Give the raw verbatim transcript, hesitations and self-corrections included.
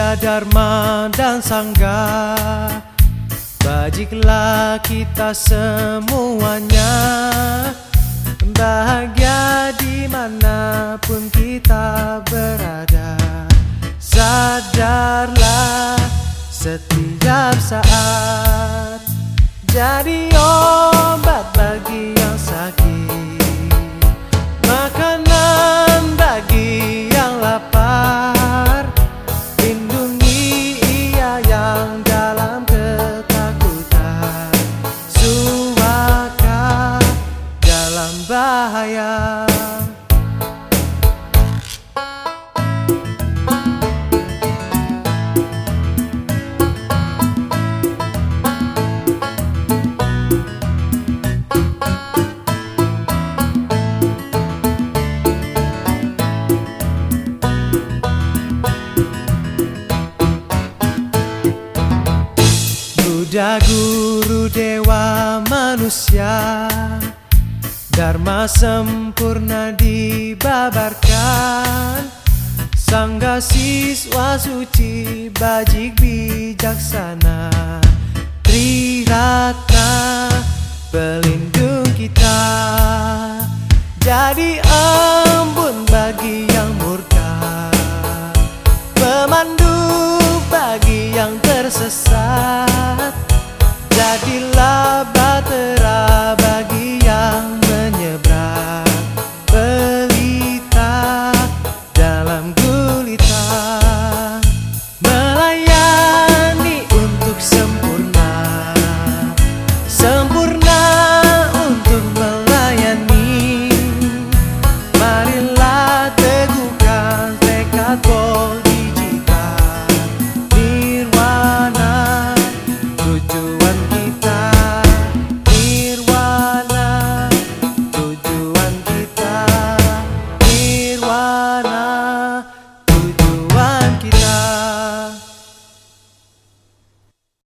Satya, Dharma, dan Sangha, bajiklah kita semuanya, bahagia dimanapun kita berada. Sadarlah setiap saat jadi obat bagi yang sakit, makanan bagi yang lapar, lindungi ia yang dalam ketakutan, suaka dalam bahaya. Buddha guru dewa manusia, Dharma sempurna dibabarkan, Sangha siswa suci bajik bijaksana, Triratna pelindung kita, jadi embun bagi yang murka, pemandu bagi yang tersesat.